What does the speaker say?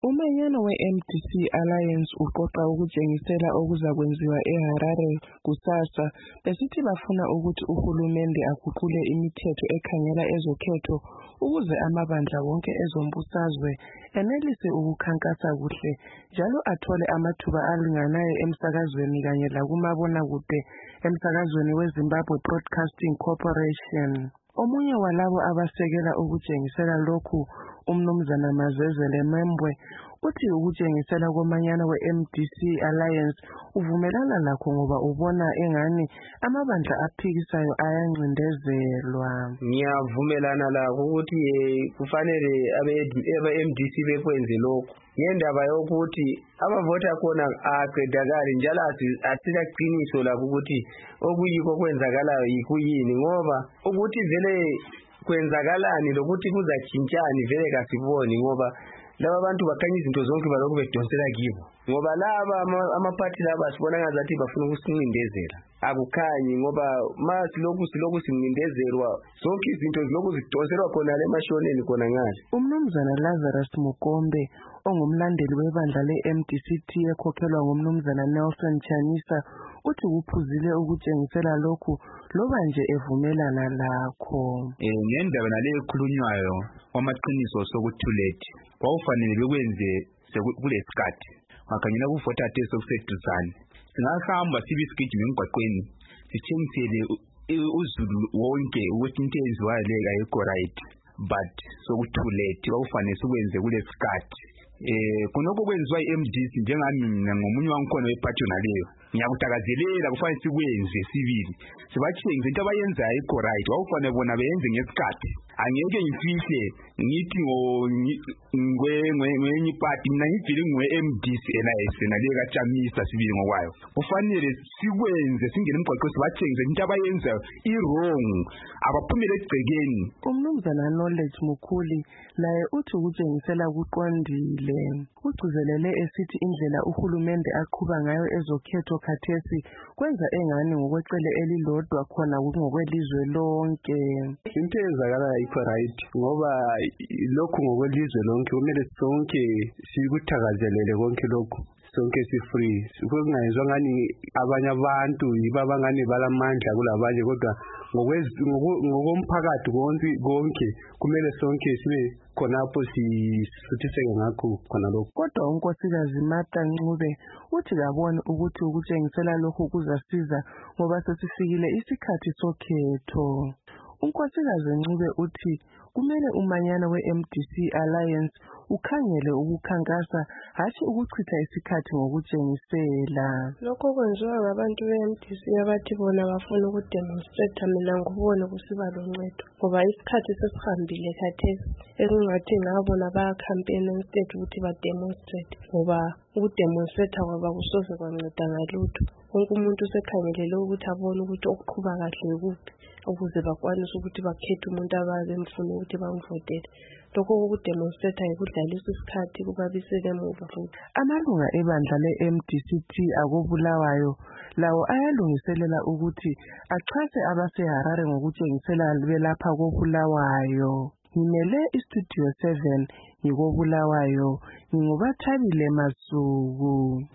Umanyano we-MDC Alliance uqoqa ukutshengisela okuzakwenziwa eHarare kusasa. Besithi bafuna ukuthi uhulumende aguqule imithetho ekhangela ezokhetho ukuze amabandla wonke ezombusazwe enelise ukukhankasa kuhle njalo athole amathuba alinganayo emsakazweni kanye lakumabonakude emsakazweni weZimbabwe Broadcasting Corporation. Omunye walabo abasekela ukutshengisela lokhu, uMnumzana Mazezele Membwe, uthi ukutshengisela komanyano we-MDC Alliance uvumelana lakho ngoba ubona engani amabandla aphikisayo ayancindezelwa. Ngiyavumelana lakho ukuthi kufanele abe-MDC bekwenze lokho ngendaba yokuthi abavota khona aqedakali njalo asilaqiniso lakho ukuthi okuyiko kwenzakalayo yikuyini, ngoba ukuthi vele kwenzakalani lokuthi kuzatshintshani vele kasiboni, ngoba laba abantu bakhanya izinto zonke balokhu bedonsela kibo, ngoba laba amaphathi laba sibona ngazathi bafuna ukusincindezela. Akukhanyi ngoba silokhu sincindezelwa zonke izinto zilokhu zidonselwa khona emashoneni khona ngale. Umnumzana Lazarus Mukombe ongumlandeli webandla le-MDCT ekhokhelwa ngumnumzana Nelson Chanisa uthi kuphuzile ukutshengisela lokhu loba nje evumelana lakho. Ngendaba naleyo ekhulunywayo kwamaqiniso sokuthulethi kwawufanele bekwenze kulesikhathi wakhangela kuvota test okuseduzane. Singahamba sibe isigijima emgwaqweni sitshengisele uzulu wonke ukuthi into eyenziwayo le ayikho right, but sokuthulethi kwawufanele sikwenze kulesikhathi. Kunoko kwenziwa i-MDC njengami mina ngomunye wangikhona wephathi naleyo ngiyakuthakazelela kufanele sikwenze sibili sibatshengise into abayenzayo ayikho right, kwawufanele bona beyenze ngesikhathi. Angeke ngifihle ngithi ngwenye party mina ngivile ngwe-MDC Alliance naleyo kaChamisa sibili ngokwayo. Kufanele sikwenze singene emgwaqweni sibatshengise into abayenzayo i-wrong, abaphumele egcekeni. Umnumzana Knowledge Mukhuli naye uthi ukutshengisela kuqondile. Ugcizelele esithi indlela uhulumende aqhuba ngayo ezokhetho khathesi kwenza engani ngokwecele elilodwa khona ngokwelizwe lonke. Into eyenzakalayo ayikho right, ngoba lokhu ngokwelizwe lonke kumele sonke sikuthakazelele konke lokhu sonke si-free. Kungayenzwa ngani abanye abantu yibo abangani balamandla kulabanye, kodwa ngokomphakathi konke kumele sonke sibe khonapho sisuthiseke ngakho khona lokho. Kodwa unkosikazi Martha Ncube uthi kabone ukuthi ukutshengisela lokhu kuzasiza ngoba sesifikile isikhathi sokhetho. Unkosikazi Ncube uthi kumele umanyano we-MDC Alliance ukhangele ukukhankasa hatshi ukuchitha isikhathi ngokutshengisela. Lokho kwenziwa ngabantu be-MDC abathi bona bafuna ukudemonstrate, mina ngibone kusiba loncedo ngoba isikhathi sesihambile khathesi ekungathi ngabona baya-campaign instead ukuthi bademonstrate, ngoba ukudemonstrate kwaba kusoze kwanceda ngalutho. Wonke umuntu usekhangelele ukuthi abone ukuthi okuqhuba kahle kuphi ukuze bakwanise ukuthi bakhethe umuntu ababemfuna ukuthi bamvotele. Lokho ukudemonstrate ayikudlalisa isikhathi kubabisele emuva futhi. Amalunga ebandla le-MDCT akobulawayo lawo ayalungiselela ukuthi achase abaseHarare ngokutshengisela belapha kobulawayo. Ngimele iStudio 7 ngikobulawayo, ngingubathabile Masuku.